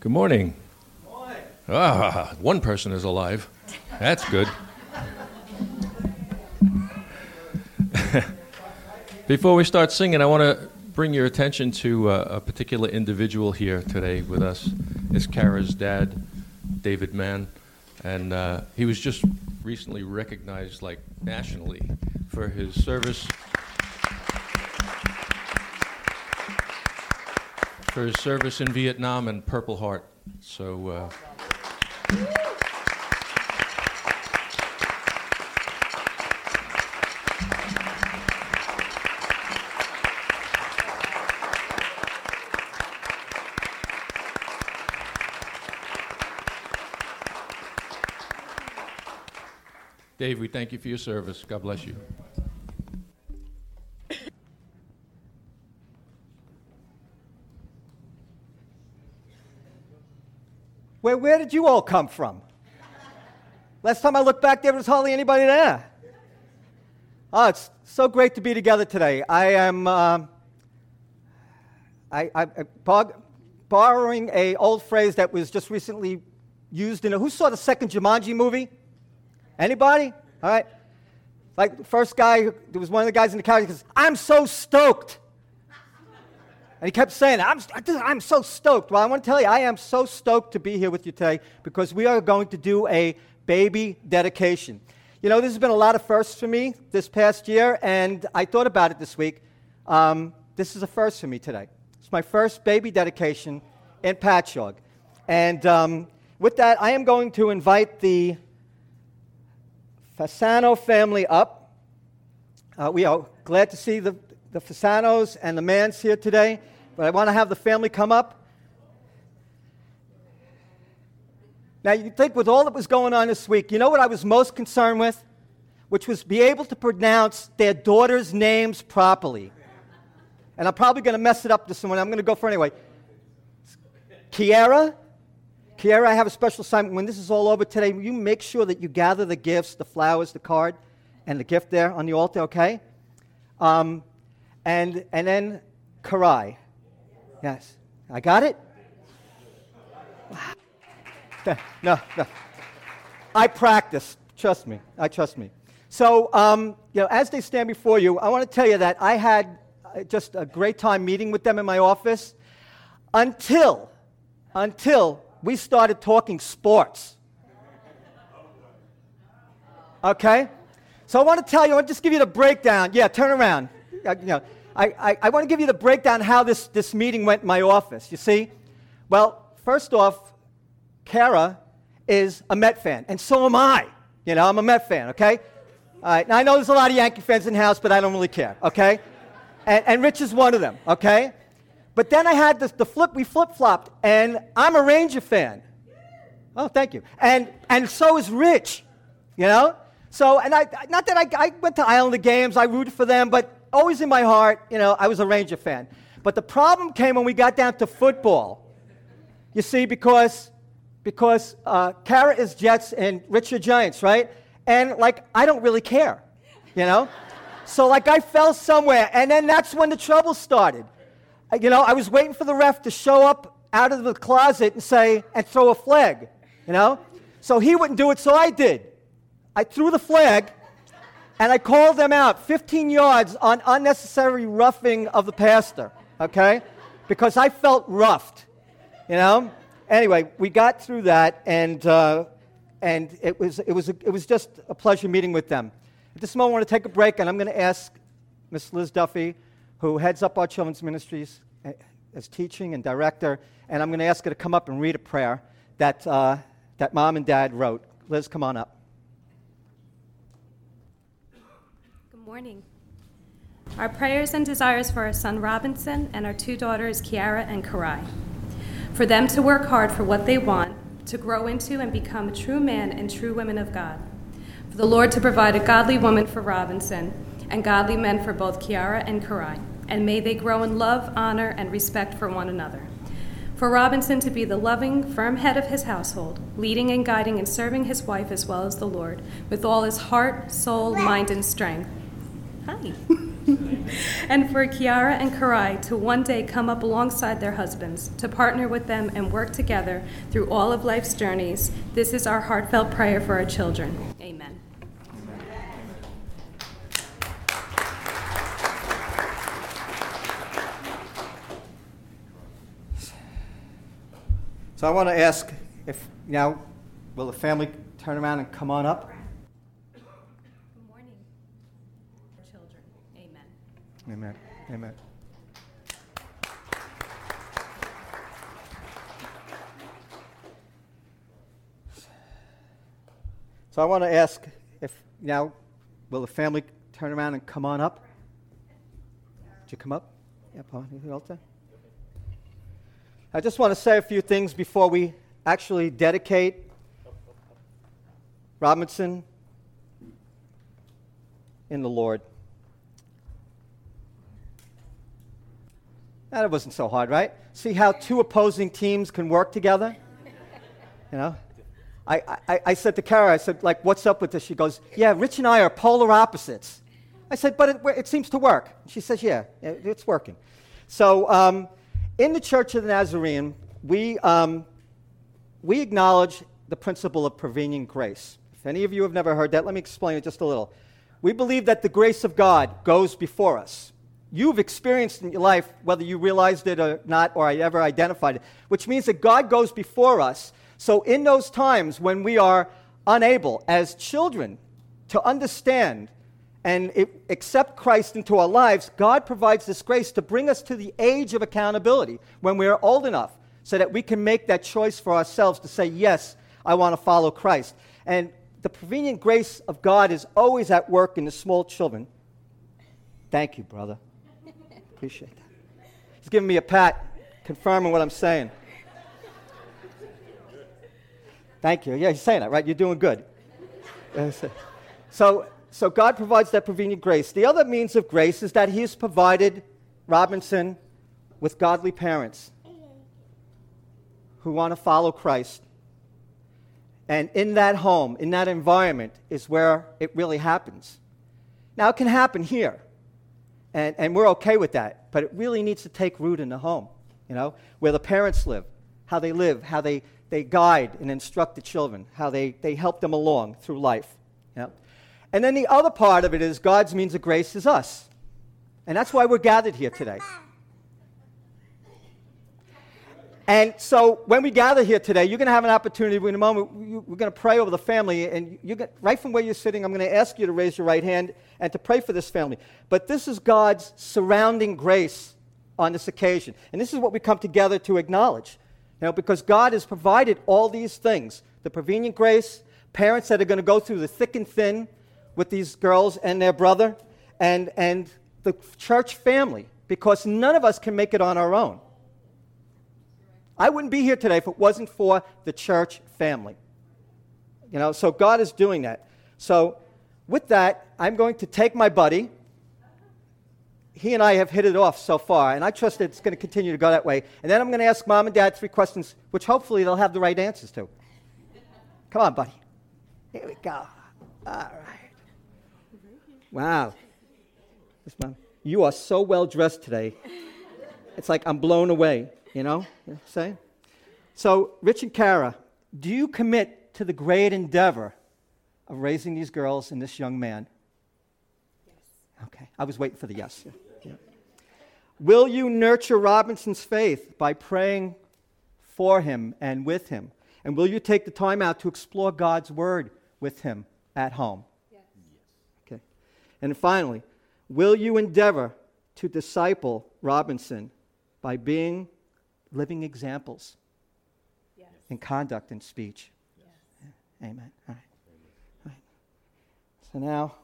Good morning. Ah, one person is alive. That's good. Before we start singing, I want to bring your attention to a particular individual here today with us. It's Kara's dad, David Mann, and he was just recently recognized, like, nationally for his service. For his service in Vietnam and Purple Heart. So, Dave, we thank you for your service. God bless you. Where did you all come from? Last time I looked back, there was hardly anybody there. Oh, it's so great to be together today. I am borrowing an old phrase that was just recently used in who saw the second Jumanji movie? Anybody? All right. Like the first guy, there was one of the guys in the car, he goes, "I'm so stoked." And he kept saying, I'm so stoked. Well, I want to tell you, I am so stoked to be here with you today because we are going to do a baby dedication. You know, this has been a lot of firsts for me this past year, and I thought about it this week. This is a first for me today. It's my first baby dedication in Patchogue. And with that, I am going to invite the Fasano family up. We are glad to see the Fasanos and the Manns here today. But I want to have the family come up. Now, you think with all that was going on this week, you know what I was most concerned with? Which was be able to pronounce their daughters' names properly. And I'm probably going to mess it up this one. I'm going to go for it anyway. Kiara, I have a special assignment. When this is all over today, you make sure that you gather the gifts, the flowers, the card, and the gift there on the altar, okay? And then Karai. Yes. I got it? No. I practiced. Trust me. So, as they stand before you, I want to tell you that I had just a great time meeting with them in my office until we started talking sports. Okay? So I want to tell you, I want to just give you the breakdown. Yeah, turn around. I want to give you the breakdown how this meeting went in my office. You see? Well, first off, Kara is a Met fan, and so am I. You know, I'm a Met fan, okay? All right, now I know there's a lot of Yankee fans in the house, but I don't really care, okay? And Rich is one of them, okay? But then I had we flip-flopped, and I'm a Ranger fan. Oh, thank you. And so is Rich, you know? So, and I went to Islander games, I rooted for them, but always in my heart, you know, I was a Ranger fan. But the problem came when we got down to football. You see, because Kara is Jets and Rich are Giants, right? And, like, I don't really care, you know? So, like, I fell somewhere, and then that's when the trouble started. You know, I was waiting for the ref to show up out of the closet and throw a flag, you know? So he wouldn't do it, so I did. I threw the flag, and I called them out 15 yards on unnecessary roughing of the pastor, okay? Because I felt roughed, you know? Anyway, we got through that, and it was just a pleasure meeting with them. At this moment, I want to take a break, and I'm going to ask Miss Liz Duffy, who heads up our children's ministries as teaching and director, and I'm going to ask her to come up and read a prayer that Mom and Dad wrote. Liz, come on up. Good morning. Our prayers and desires for our son Robinson and our two daughters, Kiara and Karai. For them to work hard for what they want, to grow into and become a true man and true women of God. For the Lord to provide a godly woman for Robinson and godly men for both Kiara and Karai. And may they grow in love, honor, and respect for one another. For Robinson to be the loving, firm head of his household, leading and guiding and serving his wife as well as the Lord, with all his heart, soul, mind, and strength. Hi. And for Kiara and Karai to one day come up alongside their husbands, to partner with them and work together through all of life's journeys. This is our heartfelt prayer for our children. Amen. So I want to ask if now, will the family turn around and come on up? Good morning, children. Amen. Amen. Amen. So I want to ask if now, will the family turn around and come on up? Did you come up? Yeah, Paul, you the altar? I just want to say a few things before we actually dedicate Robinson in the Lord. That wasn't so hard, right? See how two opposing teams can work together? You know? I said to Kara, I said, like, what's up with this? She goes, yeah, Rich and I are polar opposites. I said, but it seems to work. She says, yeah, it's working. So in the Church of the Nazarene, we acknowledge the principle of prevenient grace. If any of you have never heard that, let me explain it just a little. We believe that the grace of God goes before us. You've experienced in your life, whether you realized it or not, or I ever identified it, which means that God goes before us. So in those times when we are unable, as children, to understand and accept Christ into our lives, God provides this grace to bring us to the age of accountability when we are old enough so that we can make that choice for ourselves to say, yes, I want to follow Christ. And the prevenient grace of God is always at work in the small children. Thank you, brother. Appreciate that. He's giving me a pat, confirming what I'm saying. Thank you. Yeah, he's saying that, right? You're doing good. So God provides that prevenient grace. The other means of grace is that He has provided Robinson with godly parents who want to follow Christ. And in that home, in that environment, is where it really happens. Now, it can happen here, and we're okay with that, but it really needs to take root in the home, you know, where the parents live, how they guide and instruct the children, how they help them along through life. You know? And then the other part of it is God's means of grace is us. And that's why we're gathered here today. And so when we gather here today, you're going to have an opportunity. In a moment, we're going to pray over the family. And right from where you're sitting, I'm going to ask you to raise your right hand and to pray for this family. But this is God's surrounding grace on this occasion. And this is what we come together to acknowledge. You know, because God has provided all these things. The prevenient grace, parents that are going to go through the thick and thin with these girls and their brother, and the church family, because none of us can make it on our own. I wouldn't be here today if it wasn't for the church family. You know, so God is doing that. So with that, I'm going to take my buddy. He and I have hit it off so far, and I trust that it's going to continue to go that way. And then I'm going to ask Mom and Dad 3 questions, which hopefully they'll have the right answers to. Come on, buddy. Here we go. All right. Wow. Yes, Mom. You are so well dressed today. It's like I'm blown away, you know? You know what I'm saying? So, Rich and Kara, do you commit to the great endeavor of raising these girls and this young man? Yes. Okay. I was waiting for the yes. Yeah. Will you nurture Robinson's faith by praying for him and with him? And will you take the time out to explore God's Word with him at home? Yes. Okay. And finally, will you endeavor to disciple Robinson by being living examples Yes. in conduct and speech? Yes. Yeah. Amen. All right. All right. So now,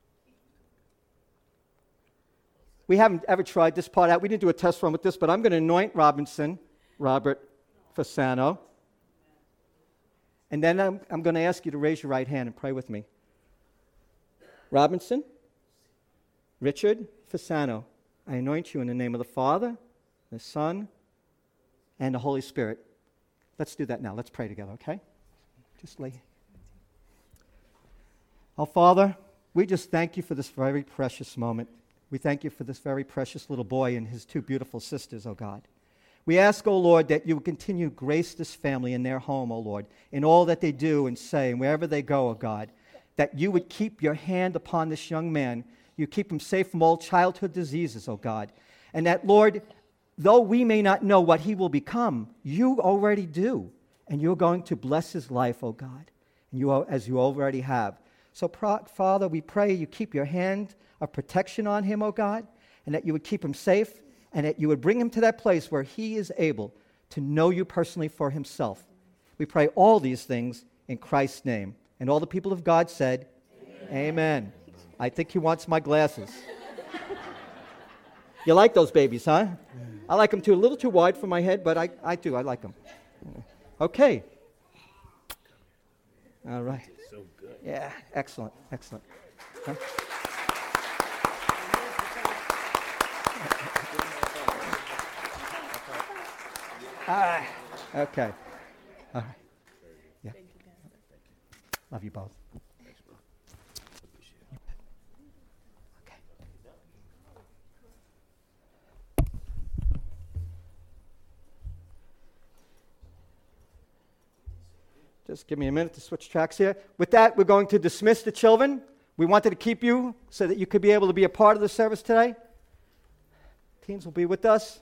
we haven't ever tried this part out. We didn't do a test run with this, but I'm going to anoint Robert Fasano. And then I'm going to ask you to raise your right hand and pray with me. Robinson, Richard Fasano, I anoint you in the name of the Father, the Son, and the Holy Spirit. Let's do that now. Let's pray together, okay? Just lay. Oh, Father, we just thank you for this very precious moment We thank you for this very precious little boy and his two beautiful sisters, oh God. We ask, oh Lord, that you would continue to grace this family in their home, oh Lord, in all that they do and say and wherever they go, oh God, that you would keep your hand upon this young man. You keep him safe from all childhood diseases, oh God. And that, Lord, though we may not know what he will become, you already do. And you're going to bless his life, oh God, and as you already have. So, Father, we pray you keep your hand of protection on him, oh God, and that you would keep him safe, and that you would bring him to that place where he is able to know you personally for himself. We pray all these things in Christ's name. And all the people of God said, Amen. I think he wants my glasses. You like those babies, huh? I like them too. A little too wide for my head, but I do. I like them. Okay. All right. So good. Yeah, excellent, excellent. Huh? All right. Okay. All right. Yeah. Love you both. Okay. Just give me a minute to switch tracks here. With that, we're going to dismiss the children. We wanted to keep you so that you could be able to be a part of the service today. Teens will be with us.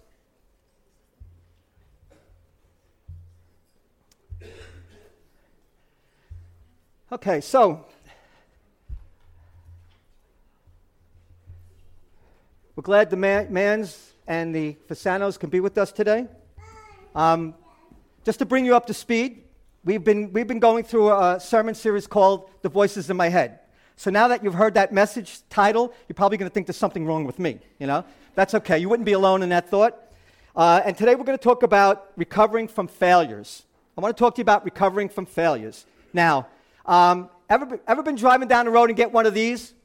Okay, so we're glad the Mans and the Fasanos can be with us today. Just to bring you up to speed, we've been going through a sermon series called The Voices in My Head. So now that you've heard that message title, you're probably going to think there's something wrong with me, you know? That's okay. You wouldn't be alone in that thought. And today we're going to talk about recovering from failures. I want to talk to you about recovering from failures. Now, ever been driving down the road and get one of these?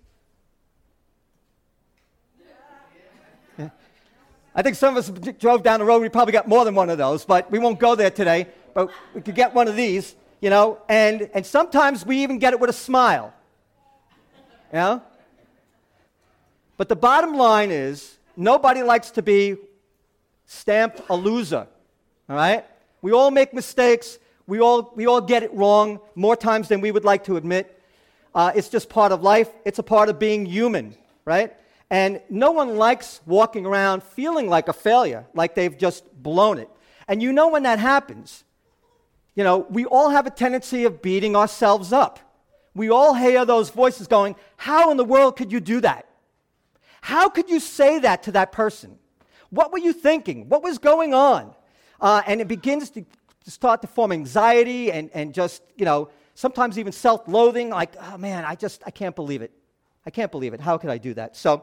Yeah. I think some of us drove down the road, we probably got more than one of those, but we won't go there today. But we could get one of these, you know, and sometimes we even get it with a smile. You know? But the bottom line is, nobody likes to be stamped a loser, all right? We all make mistakes. We all get it wrong more times than we would like to admit. It's just part of life. It's a part of being human, right? And no one likes walking around feeling like a failure, like they've just blown it. And you know when that happens, you know, we all have a tendency of beating ourselves up. We all hear those voices going, how in the world could you do that? How could you say that to that person? What were you thinking? What was going on? And it begins to start to form anxiety and just, you know, sometimes even self-loathing, like, oh man, I can't believe it. I can't believe it. How could I do that? So,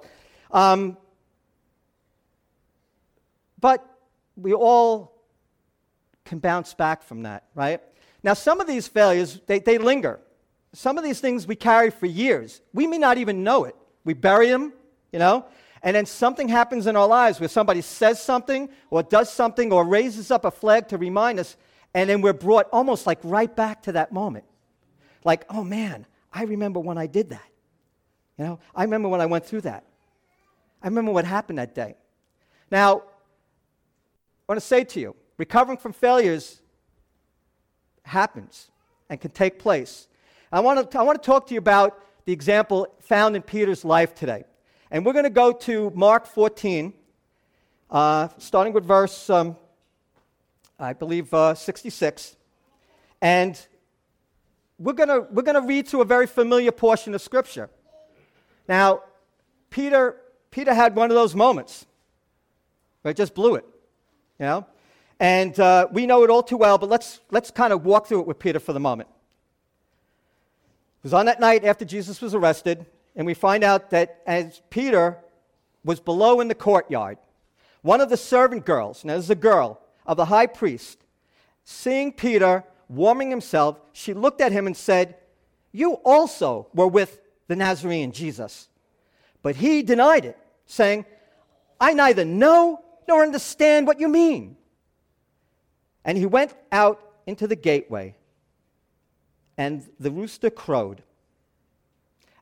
but we all can bounce back from that, right? Now, some of these failures, they linger. Some of these things we carry for years. We may not even know it. We bury them, you know, and then something happens in our lives where somebody says something or does something or raises up a flag to remind us, and then we're brought almost like right back to that moment. Like, oh man, I remember when I did that. You know, I remember when I went through that. I remember what happened that day. Now, I want to say to you, recovering from failures happens and can take place. I want to talk to you about the example found in Peter's life today. And we're going to go to Mark 14, starting with verse, I believe, 66. And we're going to read through a very familiar portion of Scripture. Now, Peter had one of those moments where it just blew it, you know? And we know it all too well, but let's kind of walk through it with Peter for the moment. It was on that night after Jesus was arrested, and we find out that as Peter was below in the courtyard, one of the servant girls, now this is a girl, of the high priest, seeing Peter warming himself, she looked at him and said, "You also were with the Nazarene Jesus." But he denied it, saying, "I neither know nor understand what you mean." And he went out into the gateway, and the rooster crowed.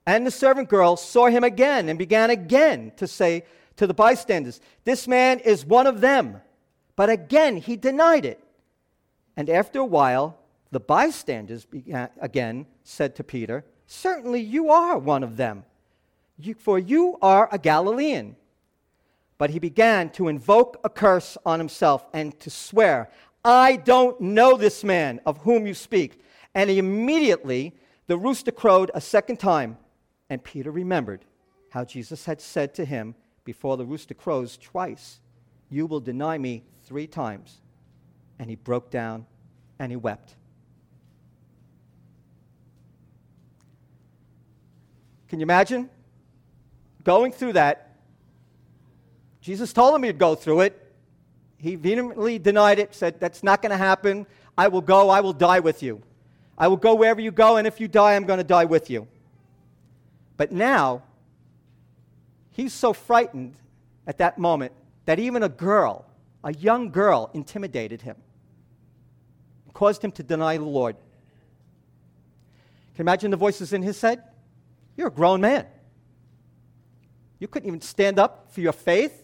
And the servant girl saw him again and began again to say to the bystanders, "This man is one of them." But again he denied it. And after a while, the bystanders again said to Peter, "Certainly you are one of them, for you are a Galilean." But he began to invoke a curse on himself and to swear, "I don't know this man of whom you speak." And immediately the rooster crowed a second time. And Peter remembered how Jesus had said to him, "Before the rooster crows twice, you will deny me 3 times." And he broke down and he wept. Can you imagine going through that? Jesus told him he'd go through it. He vehemently denied it, said, "That's not going to happen. I will go, I will die with you. I will go wherever you go, and if you die, I'm going to die with you." But now, he's so frightened at that moment that even a young girl, intimidated him, caused him to deny the Lord. Can you imagine the voices in his head? You're a grown man. You couldn't even stand up for your faith.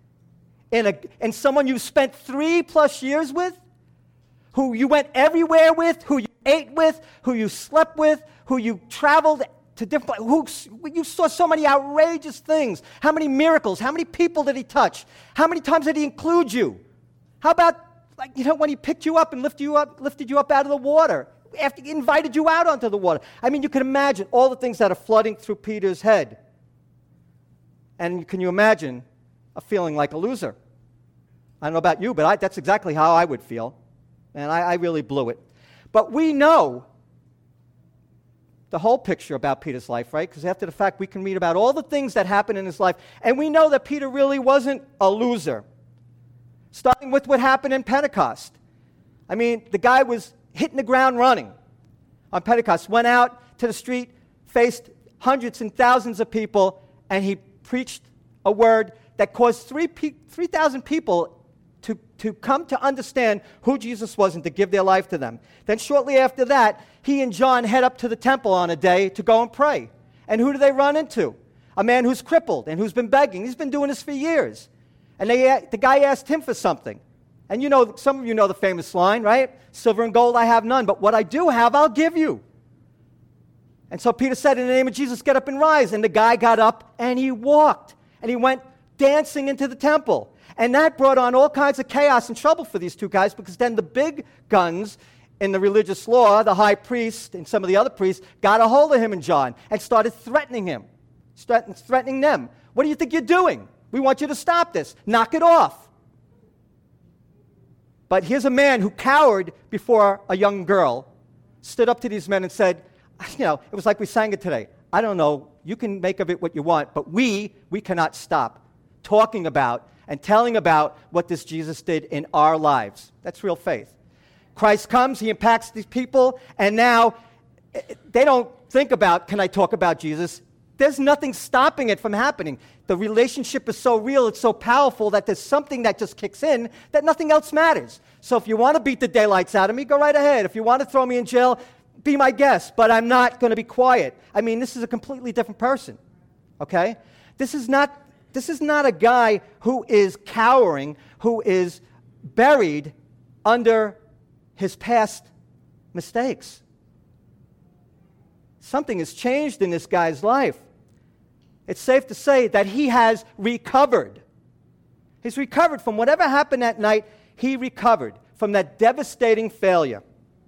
And someone you spent 3+ years with, who you went everywhere with, who you ate with, who you slept with, who you traveled to different places, you saw so many outrageous things. How many miracles? How many people did he touch? How many times did he include you? How about, when he picked you up and lifted you up out of the water, after he invited you out onto the water? I mean, you can imagine all the things that are flooding through Peter's head. And can you imagine a feeling like a loser? I don't know about you, but that's exactly how I would feel. And I really blew it. But we know the whole picture about Peter's life, right? Because after the fact, we can read about all the things that happened in his life. And we know that Peter really wasn't a loser. Starting with what happened in Pentecost. I mean, the guy was hitting the ground running on Pentecost. Went out to the street, faced hundreds and thousands of people, and he preached a word that caused 3,000 people to come to understand who Jesus was and to give their life to them. Then shortly after that, he and John head up to the temple on a day to go and pray. And who do they run into? A man who's crippled and who's been begging. He's been doing this for years. And the guy asked him for something. And some of you know the famous line, right? "Silver and gold I have none, but what I do have I'll give you." And so Peter said, "In the name of Jesus, get up and rise." And the guy got up and he walked. And he went dancing into the temple. And that brought on all kinds of chaos and trouble for these two guys, because then the big guns in the religious law, the high priest and some of the other priests, got a hold of him and John and started threatening him, threatening them. "What do you think you're doing? We want you to stop this. Knock it off." But here's a man who cowered before a young girl, stood up to these men and said, it was like we sang it today. "I don't know, you can make of it what you want, but we cannot stop talking about and telling about what this Jesus did in our lives." That's real faith. Christ comes, he impacts these people, and now they don't think about, can I talk about Jesus? There's nothing stopping it from happening. The relationship is so real, it's so powerful that there's something that just kicks in that nothing else matters. So if you want to beat the daylights out of me, go right ahead. If you want to throw me in jail, be my guest, but I'm not going to be quiet. I mean, this is a completely different person, okay? This is not a guy who is cowering, who is buried under his past mistakes. Something has changed in this guy's life. It's safe to say that he has recovered. He's recovered from whatever happened that night. He recovered from that devastating failure.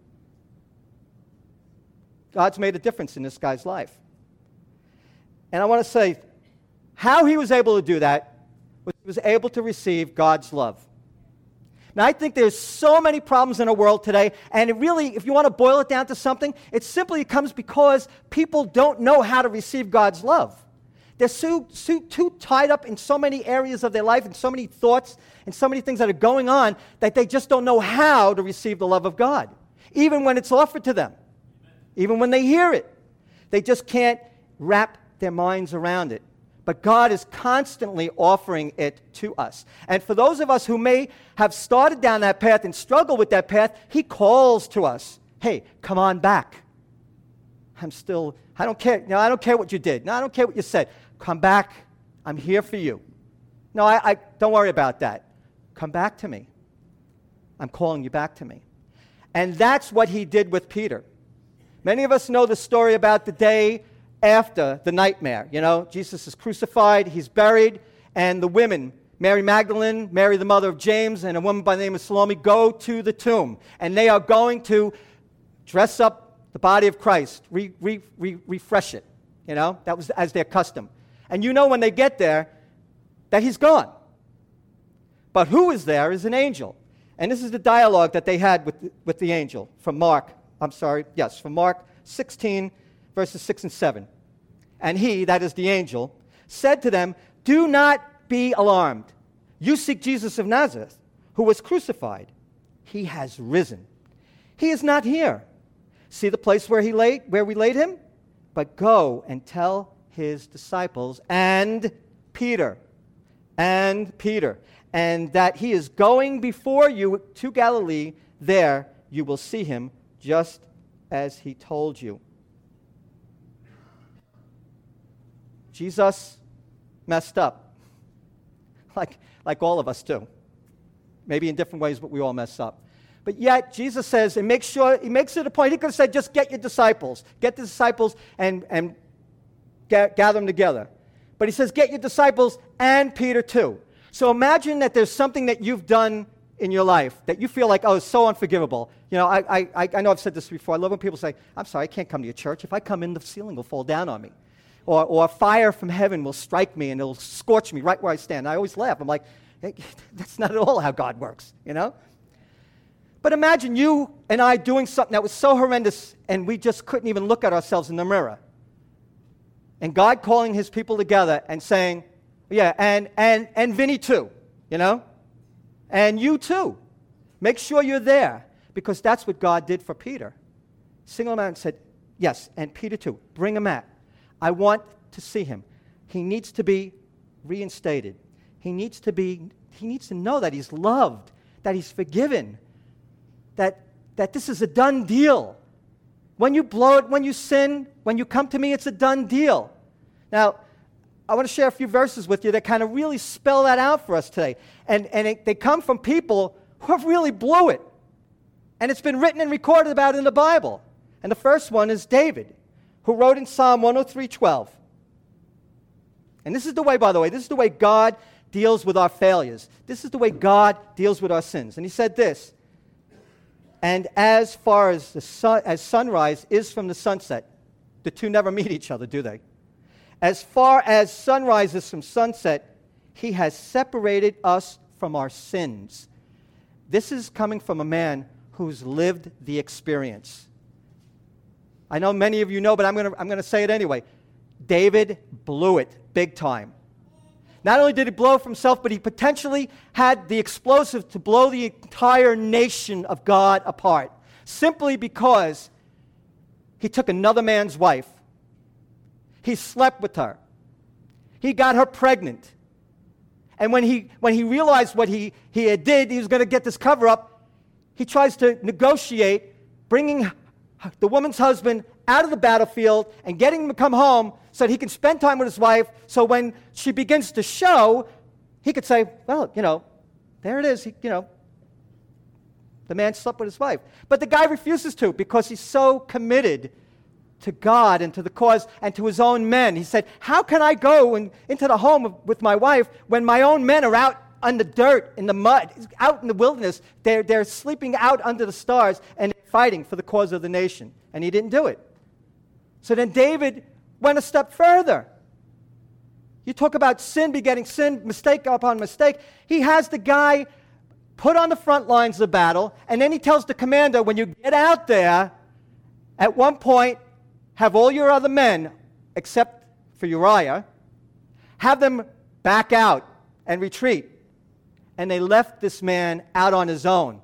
God's made a difference in this guy's life. And I want to say, how he was able to do that was he was able to receive God's love. Now, I think there's so many problems in our world today, and it really, if you want to boil it down to something, it simply comes because people don't know how to receive God's love. They're too tied up in so many areas of their life and so many thoughts and so many things that are going on that they just don't know how to receive the love of God, even when it's offered to them, even when they hear it. They just can't wrap their minds around it. But God is constantly offering it to us. And for those of us who may have started down that path and struggle with that path, he calls to us, hey, come on back. I don't care. No, I don't care what you did. No, I don't care what you said. Come back. I'm here for you. No, I don't worry about that. Come back to me. I'm calling you back to me. And that's what he did with Peter. Many of us know the story about the day after the nightmare. You know, Jesus is crucified, he's buried, and the women, Mary Magdalene, Mary the mother of James, and a woman by the name of Salome, go to the tomb. And they are going to dress up the body of Christ, refresh it. You know, that was as their custom. And you know when they get there that he's gone. But who is there is an angel. And this is the dialogue that they had with the angel from Mark 16, verses 6 and 7. And he, that is the angel, said to them, "Do not be alarmed. You seek Jesus of Nazareth, who was crucified. He has risen. He is not here. See the place where we laid him? But go and tell his disciples and Peter, and that he is going before you to Galilee. There you will see him just as he told you." Jesus messed up, like all of us do. Maybe in different ways, but we all mess up. But yet, Jesus says, and he makes it a point. He could have said, just get your disciples. Get the disciples and gather them together. But he says, get your disciples and Peter too. So imagine that there's something that you've done in your life that you feel like, oh, it's so unforgivable. You know, I know I've said this before. I love when people say, I'm sorry, I can't come to your church. If I come in, the ceiling will fall down on me. Or fire from heaven will strike me and it'll scorch me right where I stand. I always laugh. I'm like, hey, that's not at all how God works, you know? But imagine you and I doing something that was so horrendous and we just couldn't even look at ourselves in the mirror. And God calling his people together and saying, yeah, and Vinny too, you know? And you too. Make sure you're there, because that's what God did for Peter. Singled him out and said, yes, and Peter too. Bring him out. I want to see him. He needs to be reinstated. He needs to know that he's loved, that he's forgiven, that this is a done deal. When you blow it, when you sin, when you come to me, it's a done deal. Now, I want to share a few verses with you that kind of really spell that out for us today. And they come from people who have really blew it. And it's been written and recorded about in the Bible. And the first one is David, who wrote in Psalm 103:12. And this is the way, by the way, this is the way God deals with our failures. This is the way God deals with our sins. And he said this, "And as far as the as sunrise is from the sunset," the two never meet each other, do they? "As far as sunrise is from sunset, he has separated us from our sins." This is coming from a man who's lived the experience. I know many of you know, but I'm going to say it anyway. David blew it big time. Not only did he blow it for himself, but he potentially had the explosive to blow the entire nation of God apart, simply because he took another man's wife. He slept with her. He got her pregnant. And when he realized what he had did, he was going to get this cover-up, he tries to negotiate bringing the woman's husband out of the battlefield and getting him to come home so that he can spend time with his wife, so when she begins to show, he could say, well, you know, there it is, the man slept with his wife. But the guy refuses to, because he's so committed to God and to the cause and to his own men. He said, how can I go into the home with my wife when my own men are out on the dirt, in the mud, out in the wilderness? They're sleeping out under the stars and fighting for the cause of the nation. And he didn't do it. So then David went a step further. You talk about sin begetting sin, mistake upon mistake. He has the guy put on the front lines of the battle, and then he tells the commander, when you get out there, at one point, have all your other men, except for Uriah, have them back out and retreat. And they left this man out on his own.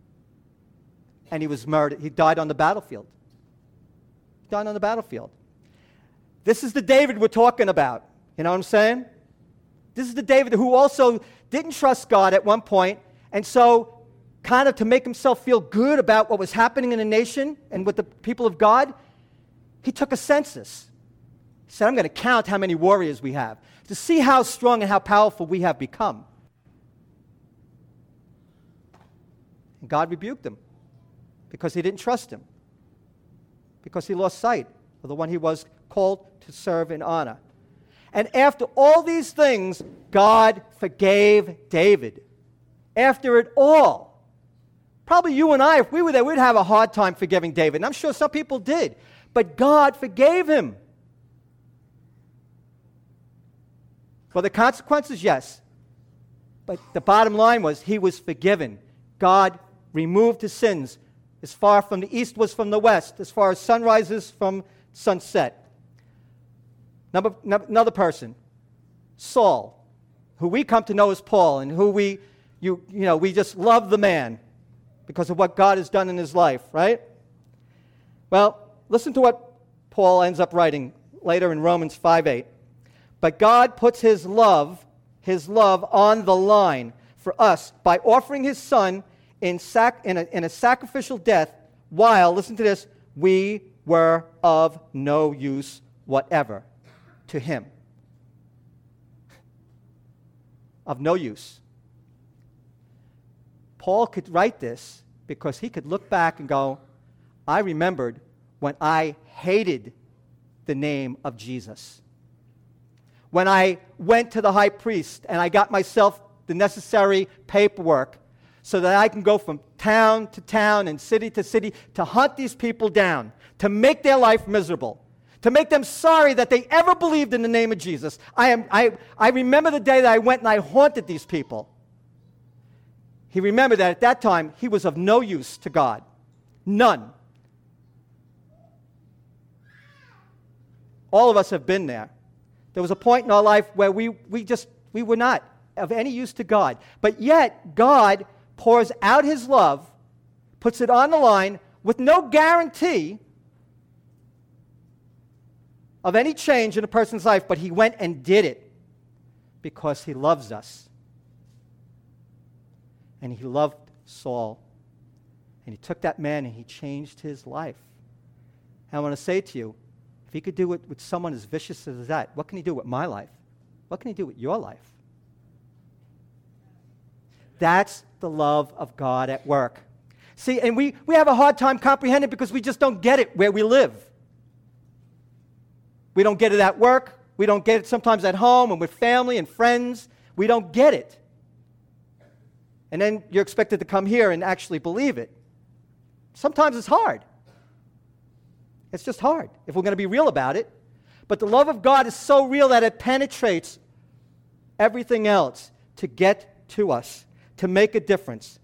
And he was murdered. He died on the battlefield. He died on the battlefield. This is the David we're talking about. You know what I'm saying? This is the David who also didn't trust God at one point, and so kind of to make himself feel good about what was happening in the nation and with the people of God, he took a census. He said, I'm going to count how many warriors we have to see how strong and how powerful we have become. And God rebuked him because he didn't trust him, because he lost sight of the one he was called to serve and honor. And after all these things, God forgave David. After it all. Probably you and I, if we were there, we'd have a hard time forgiving David. And I'm sure some people did. But God forgave him. For the consequences, yes. But the bottom line was he was forgiven. God removed his sins as far from the east was from the west, as far as sunrise is from sunset. Another person, Saul, who we come to know as Paul, and who we just love the man because of what God has done in his life, right? Well, listen to what Paul ends up writing later in Romans 5:8. But God puts his love on the line for us by offering his Son in a sacrificial death while, listen to this, we were of no use whatever to him. Of no use. Paul could write this because he could look back and go, I remembered when I hated the name of Jesus. When I went to the high priest and I got myself the necessary paperwork so that I can go from town to town and city to city to hunt these people down, to make their life miserable, to make them sorry that they ever believed in the name of Jesus. I remember the day that I went and I haunted these people. He remembered that at that time he was of no use to God. None. All of us have been there. There was a point in our life where we were not of any use to God. But yet, God pours out his love, puts it on the line with no guarantee of any change in a person's life, but he went and did it because he loves us. And he loved Saul. And he took that man and he changed his life. And I want to say to you, if he could do it with someone as vicious as that, what can he do with my life? What can he do with your life? That's the love of God at work. See, and we have a hard time comprehending because we just don't get it where we live. We don't get it at work. We don't get it sometimes at home and with family and friends. We don't get it. And then you're expected to come here and actually believe it. Sometimes it's hard. It's just hard if we're going to be real about it. But the love of God is so real that it penetrates everything else to get to us, to make a difference.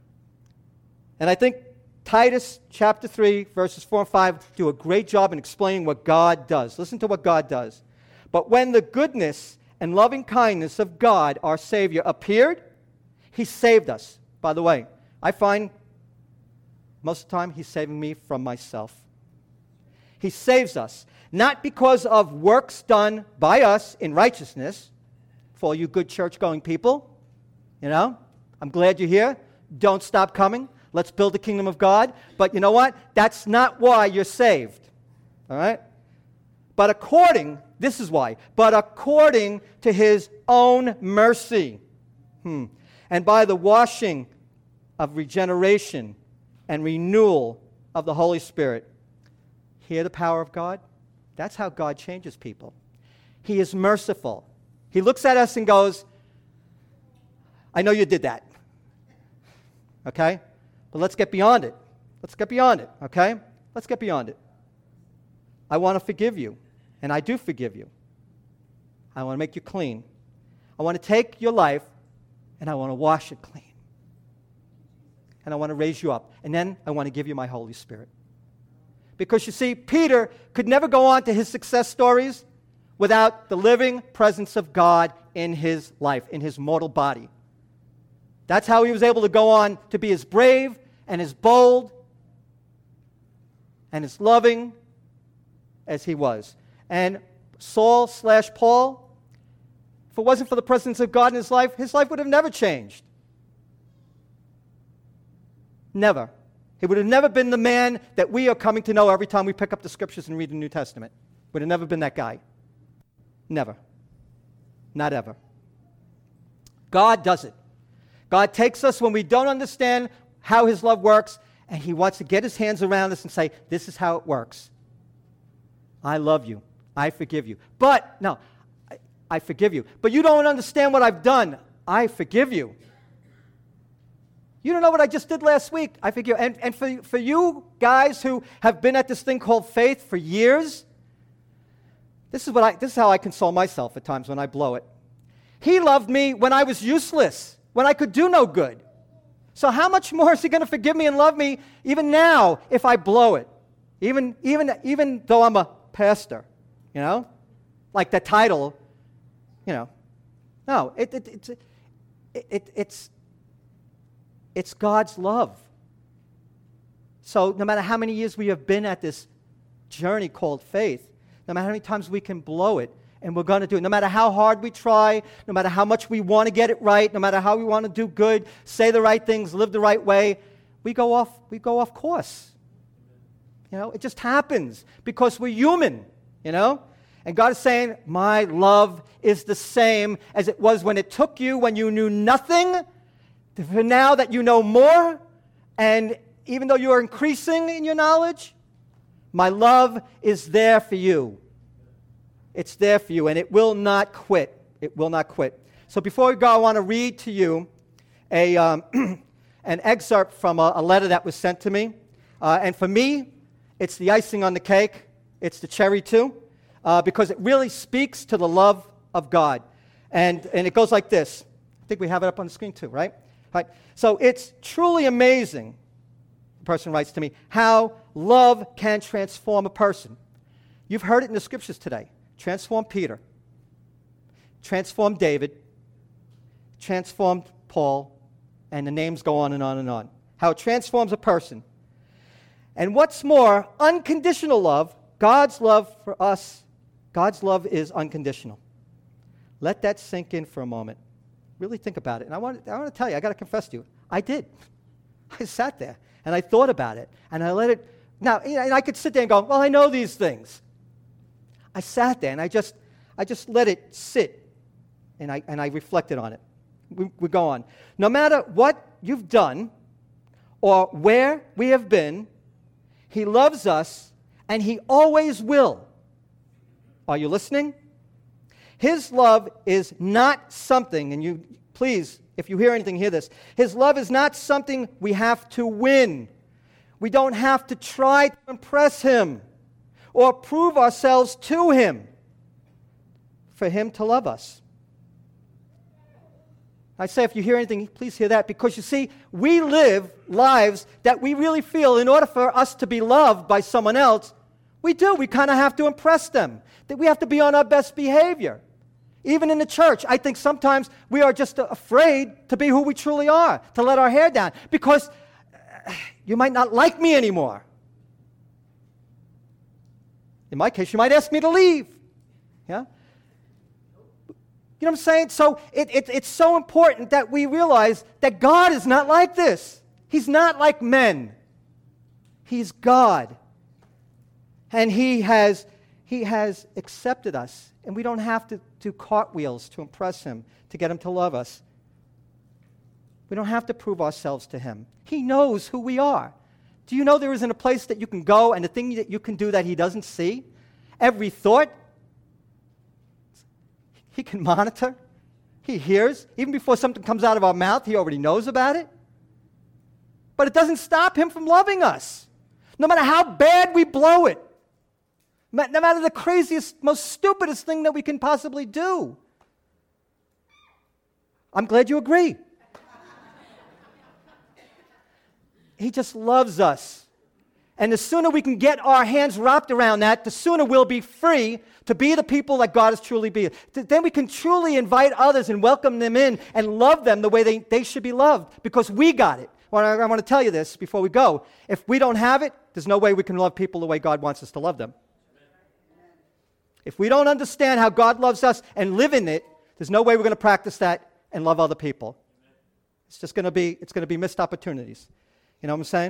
And I think Titus chapter 3, verses 4 and 5 do a great job in explaining what God does. Listen to what God does. But when the goodness and loving kindness of God, our Savior, appeared, he saved us. By the way, I find most of the time he's saving me from myself. He saves us, not because of works done by us in righteousness, for all you good church-going people. You know, I'm glad you're here. Don't stop coming. Let's build the kingdom of God. But you know what? That's not why you're saved. All right? But this is why, but according to his own mercy, and by the washing of regeneration and renewal of the Holy Spirit. Hear the power of God? That's how God changes people. He is merciful. He looks at us and goes, I know you did that. Okay? But let's get beyond it. Let's get beyond it, okay? Let's get beyond it. I want to forgive you, and I do forgive you. I want to make you clean. I want to take your life, and I want to wash it clean. And I want to raise you up. And then I want to give you my Holy Spirit. Because you see, Peter could never go on to his success stories without the living presence of God in his life, in his mortal body. That's how he was able to go on to be as brave and as bold and as loving as he was. And Saul/Paul, if it wasn't for the presence of God in his life would have never changed. Never. He would have never been the man that we are coming to know every time we pick up the scriptures and read the New Testament. Would have never been that guy. Never. Not ever. God does it. God takes us when we don't understand how his love works, and he wants to get his hands around us and say, this is how it works. I love you. I forgive you. But, no, I forgive you. But you don't understand what I've done. I forgive you. You don't know what I just did last week. I forgive you. And for you guys who have been at this thing called faith for years, this is how I console myself at times when I blow it. He loved me when I was useless, when I could do no good. So how much more is he going to forgive me and love me even now if I blow it? Even though I'm a pastor, like that title, No, it's God's love. So no matter how many years we have been at this journey called faith, no matter how many times we can blow it, and we're going to do it, no matter how hard we try, no matter how much we want to get it right, no matter how we want to do good, say the right things, live the right way, we go off course. It just happens because we're human, And God is saying, my love is the same as it was when it took you when you knew nothing, for now that you know more, and even though you are increasing in your knowledge, my love is there for you. It's there for you, and it will not quit. It will not quit. So before we go, I want to read to you an excerpt from a letter that was sent to me. And for me, it's the icing on the cake. It's the cherry too, because it really speaks to the love of God. And it goes like this. I think we have it up on the screen too, right? Right. So it's truly amazing, the person writes to me, how love can transform a person. You've heard it in the scriptures today. Transformed Peter, transformed David, transformed Paul, and the names go on and on and on. How it transforms a person. And what's more, unconditional love, God's love for us, God's love is unconditional. Let that sink in for a moment. Really think about it. And I want to tell you, I got to confess to you, I did. I sat there and I thought about it and I let it. Now, and I could sit there and go, well, I know these things. I sat there and I just let it sit and I reflected on it. We go on. No matter what you've done or where we have been, he loves us and he always will. Are you listening? His love is not something, and you please, if you hear anything, hear this. His love is not something we have to win. We don't have to try to impress him or prove ourselves to him for him to love us. I say if you hear anything, please hear that, because you see, we live lives that we really feel in order for us to be loved by someone else, we kind of have to impress them, that we have to be on our best behavior. Even in the church, I think sometimes we are just afraid to be who we truly are, to let our hair down, because you might not like me anymore. In my case, you might ask me to leave. Yeah? You know what I'm saying? So it's so important that we realize that God is not like this. He's not like men. He's God. And He has accepted us. And we don't have to do cartwheels to impress Him, to get Him to love us. We don't have to prove ourselves to Him. He knows who we are. Do you know there isn't a place that you can go and the thing that you can do that He doesn't see? Every thought, He can monitor. He hears. Even before something comes out of our mouth, He already knows about it. But it doesn't stop Him from loving us. No matter how bad we blow it. No matter the craziest, most stupidest thing that we can possibly do. I'm glad you agree. He just loves us. And the sooner we can get our hands wrapped around that, the sooner we'll be free to be the people that God has truly been. Then we can truly invite others and welcome them in and love them the way they should be loved, because we got it. Well, I want to tell you this before we go. If we don't have it, there's no way we can love people the way God wants us to love them. If we don't understand how God loves us and live in it, there's no way we're going to practice that and love other people. It's going to be missed opportunities. You know what I'm saying?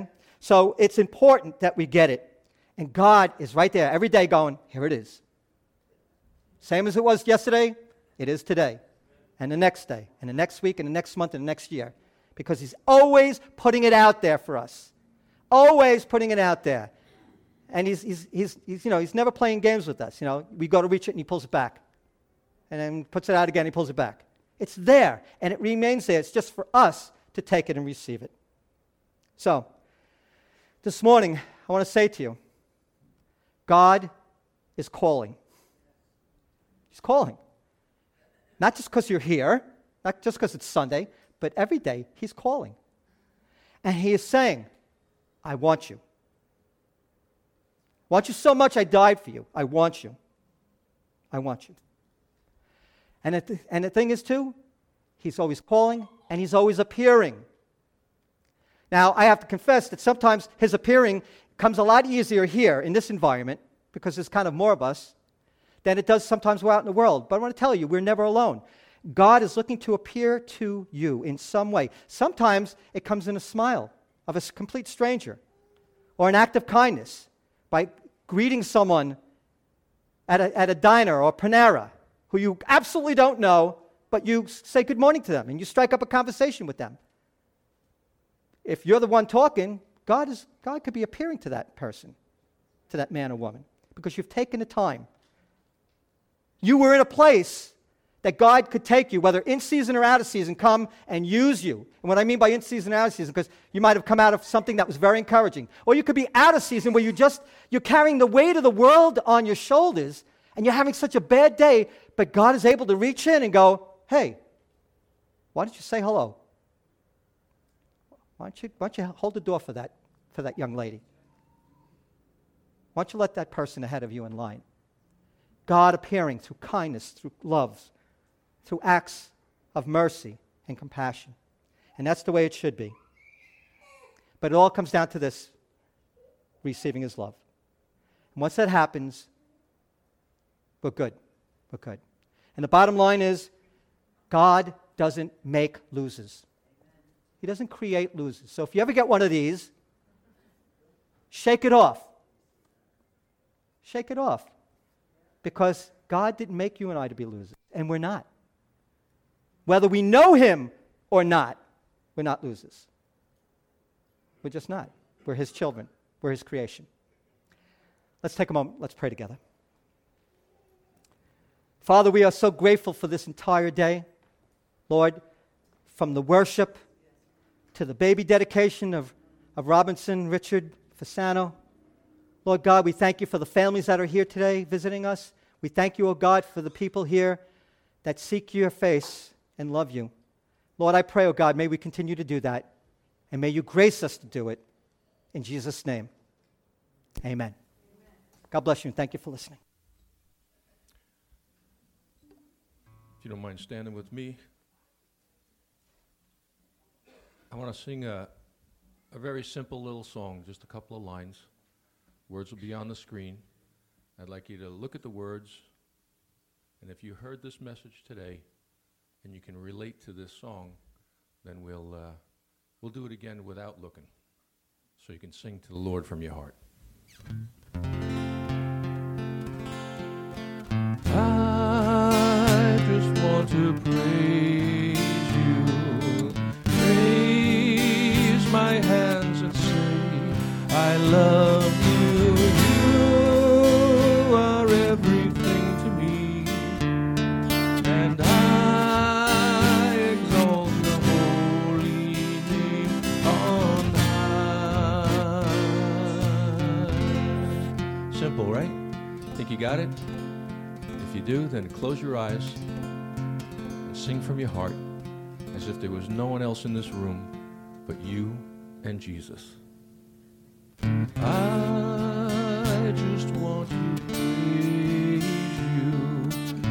So it's important that we get it. And God is right there every day going, here it is. Same as it was yesterday, it is today. And the next day, and the next week, and the next month, and the next year. Because he's always putting it out there for us. Always putting it out there. And he's never playing games with us. We go to reach it and he pulls it back. And then puts it out again, he pulls it back. It's there, and it remains there. It's just for us to take it and receive it. So, this morning, I want to say to you, God is calling. He's calling. Not just because you're here, not just because it's Sunday, but every day he's calling. And he is saying, I want you. I want you so much I died for you. I want you. I want you. And the thing is, too, he's always calling and he's always appearing. Now, I have to confess that sometimes his appearing comes a lot easier here in this environment because there's kind of more of us than it does sometimes out in the world. But I want to tell you, we're never alone. God is looking to appear to you in some way. Sometimes it comes in a smile of a complete stranger or an act of kindness by greeting someone at a diner or Panera who you absolutely don't know, but you say good morning to them and you strike up a conversation with them. If you're the one talking, God could be appearing to that person, to that man or woman, because you've taken the time. You were in a place that God could take you, whether in season or out of season, come and use you. And what I mean by in season and out of season, because you might have come out of something that was very encouraging. Or you could be out of season where you're carrying the weight of the world on your shoulders and you're having such a bad day, but God is able to reach in and go, hey, why don't you say hello? Why don't you hold the door for that young lady? Why don't you let that person ahead of you in line? God appearing through kindness, through love, through acts of mercy and compassion. And that's the way it should be. But it all comes down to this, receiving his love. And once that happens, we're good. We're good. And the bottom line is, God doesn't make losers. He doesn't create losers. So if you ever get one of these, shake it off. Shake it off. Because God didn't make you and I to be losers, and we're not. Whether we know him or not, we're not losers. We're just not. We're his children. We're his creation. Let's take a moment. Let's pray together. Father, we are so grateful for this entire day. Lord, from the worship to the baby dedication of Robinson, Richard, Fasano. Lord God, we thank you for the families that are here today visiting us. We thank you, oh God, for the people here that seek your face and love you. Lord, I pray, oh God, may we continue to do that, and may you grace us to do it. In Jesus' name, amen. God bless you, and thank you for listening. If you don't mind standing with me, I want to sing a very simple little song, just a couple of lines. Words will be on the screen. I'd like you to look at the words, and if you heard this message today and you can relate to this song, then we'll do it again without looking, so you can sing to the Lord from your heart. I just want to praise you, raise my hands and say, I love you. You are everything to me, and I exalt your holy name on high. Simple, right? Think you got it? If you do, then close your eyes and sing from your heart as if there was no one else in this room but you and Jesus. I just want to praise you,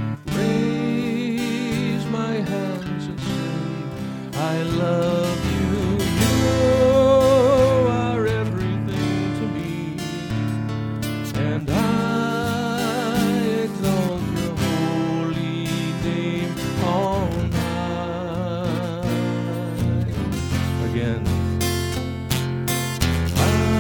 raise my hands and say, I love you. You are everything to me, and I exalt your holy name on high. Again.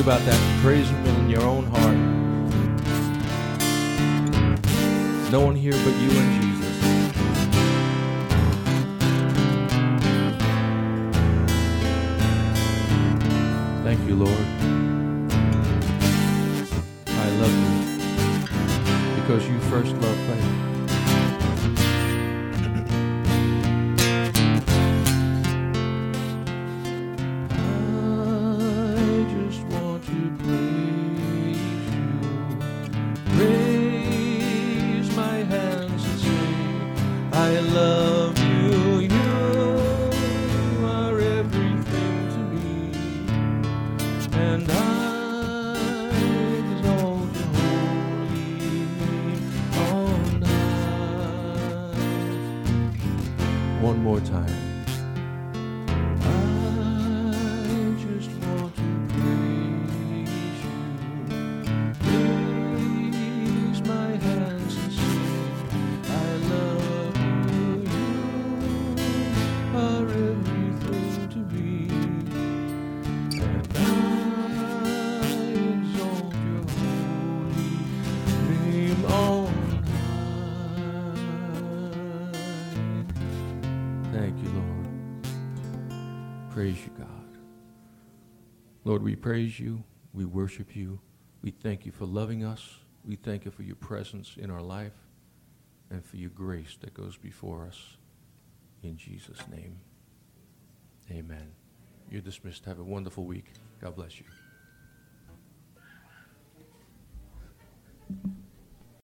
about that and praise Him in your own heart. No one here but you and Jesus. Thank you, Lord. I love you because you first loved me. I love you, you are everything to me, and I exalt your holy name all night. One more time. I just want to praise you, raise my hands and say, I love are everything to me, and I exalt your holy name on high. Thank you, Lord. Praise you, God. Lord, we praise you, we worship you, we thank you for loving us, we thank you for your presence in our life, and for your grace that goes before us. In Jesus' name, amen. You're dismissed. Have a wonderful week. God bless you.